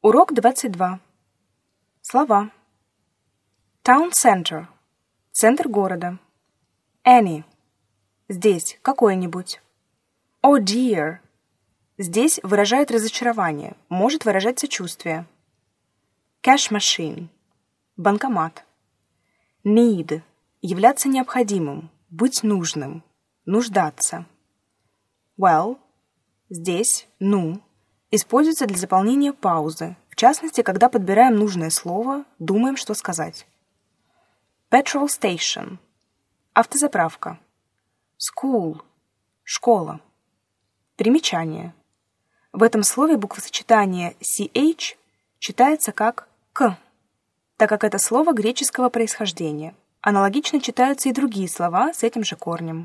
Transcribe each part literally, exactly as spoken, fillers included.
Урок двадцать два. Слова. Town center. Центр города. Any. Здесь какой-нибудь. Oh dear. Здесь выражает разочарование, может выражать сочувствие. Cash machine. Банкомат. Need. Являться необходимым, быть нужным, нуждаться. Well. Здесь, ну, используется для заполнения паузы, в частности, когда подбираем нужное слово, думаем, что сказать. Petrol station. Автозаправка. School. Школа. Примечание. В этом слове буквосочетание ch читается как к, так как это слово греческого происхождения. Аналогично читаются и другие слова с этим же корнем.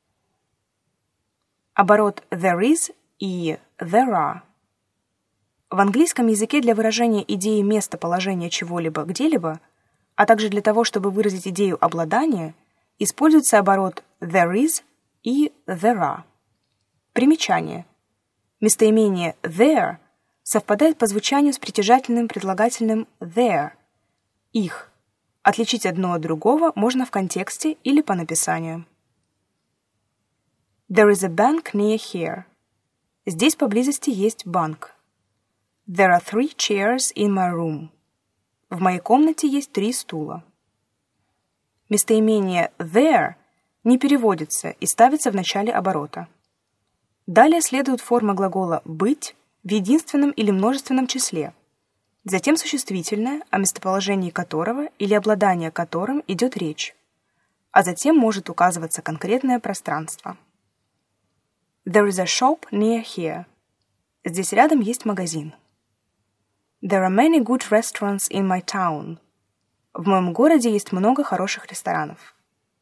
Оборот there is и there are. В английском языке для выражения идеи местоположения чего-либо где-либо, а также для того, чтобы выразить идею обладания, используется оборот there is и there are. Примечание. Местоимение there совпадает по звучанию с притяжательным предлагательным their, их. Отличить одно от другого можно в контексте или по написанию. There is a bank near here. Здесь поблизости есть банк. There are three chairs in my room. В моей комнате есть три стула. Местоимение there не переводится и ставится в начале оборота. Далее следует форма глагола «быть» в единственном или множественном числе, затем существительное, о местоположении которого или обладании которым идет речь, а затем может указываться конкретное пространство. There is a shop near here. Здесь рядом есть магазин. There are many good restaurants in my town. В моем городе есть много хороших ресторанов.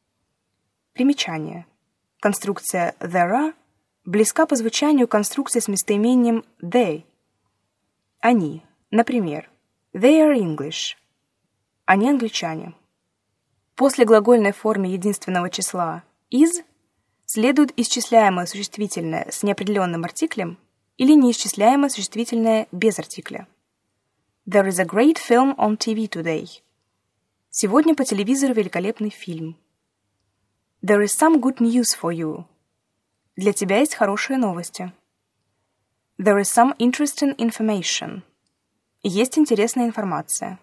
Примечание. Конструкция there are близка по звучанию конструкции с местоимением they. Они. Например, they are English. Они англичане. После глагольной формы единственного числа is следует исчисляемое существительное с неопределенным артиклем или неисчисляемое существительное без артикля. There is a great film on ти ви today. Сегодня по телевизору великолепный фильм. There is some good news for you. Для тебя есть хорошие новости. There is some interesting information. Есть интересная информация.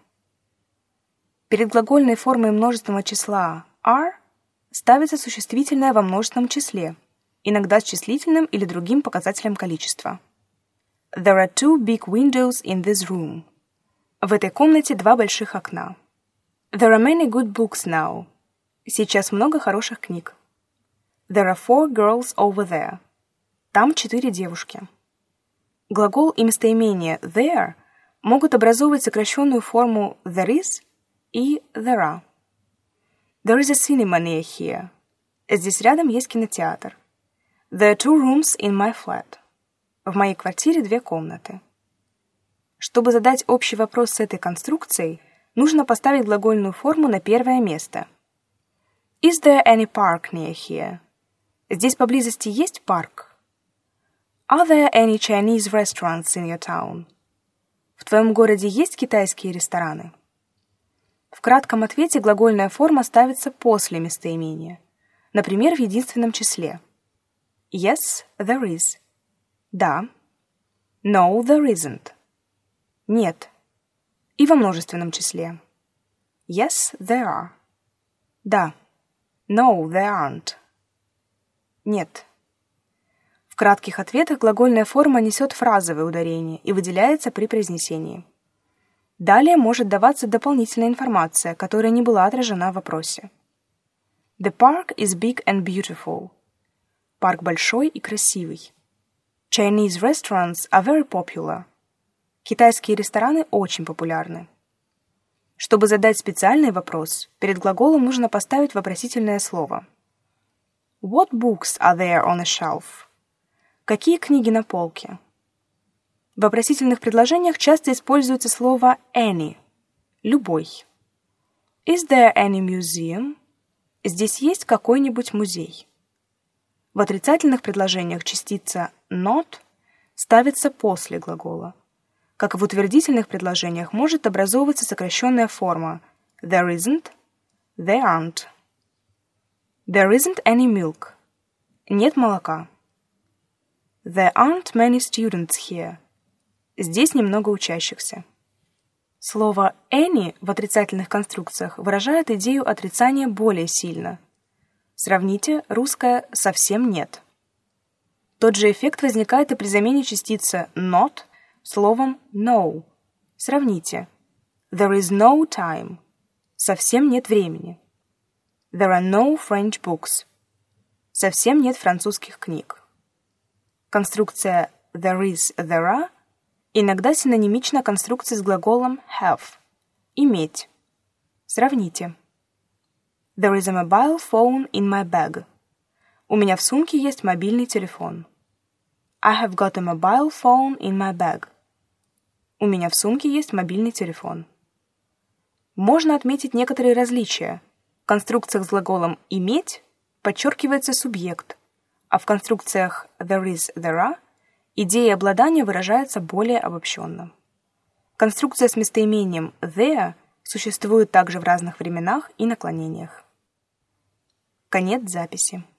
Перед глагольной формой множественного числа are ставится существительное во множественном числе, иногда с числительным или другим показателем количества. There are two big windows in this room. В этой комнате два больших окна. There are many good books now. Сейчас много хороших книг. There are four girls over there. Там четыре девушки. Глагол и местоимение there могут образовывать сокращенную форму there is и there are. There is a cinema near here. Здесь рядом есть кинотеатр. There are two rooms in my flat. В моей квартире две комнаты. Чтобы задать общий вопрос с этой конструкцией, нужно поставить глагольную форму на первое место. Is there any park near here? Здесь поблизости есть парк? Are there any Chinese restaurants in your town? В твоем городе есть китайские рестораны? В кратком ответе глагольная форма ставится после местоимения, например, в единственном числе. Yes, there is. Да. No, there isn't. Нет. И во множественном числе. Yes, there are. Да. No, there aren't. Нет. В кратких ответах глагольная форма несет фразовое ударение и выделяется при произнесении. Далее может даваться дополнительная информация, которая не была отражена в вопросе. The park is big and beautiful. Парк большой и красивый. Chinese restaurants are very popular. Китайские рестораны очень популярны. Чтобы задать специальный вопрос, перед глаголом нужно поставить вопросительное слово. What books are there on a shelf? Какие книги на полке? В вопросительных предложениях часто используется слово any – любой. Is there any museum? Здесь есть какой-нибудь музей. В отрицательных предложениях частица not ставится после глагола. как и в утвердительных предложениях, может образовываться сокращенная форма there isn't, there aren't. There isn't any milk. Нет молока. There aren't many students here. Здесь немного учащихся. Слово any в отрицательных конструкциях выражает идею отрицания более сильно. Сравните русское «совсем нет». Тот же эффект возникает и при замене частицы not словом no. Сравните. There is no time. Совсем нет времени. There are no French books. Совсем нет французских книг. Конструкция there is, there are иногда синонимична конструкции с глаголом have – иметь. Сравните. There is a mobile phone in my bag. У меня в сумке есть мобильный телефон. I have got a mobile phone in my bag. У меня в сумке есть мобильный телефон. Можно отметить некоторые различия. В конструкциях с глаголом «иметь» подчеркивается субъект, а в конструкциях there is, there are идея обладания выражается более обобщенно. Конструкция с местоимением there существует также в разных временах и наклонениях. Конец записи.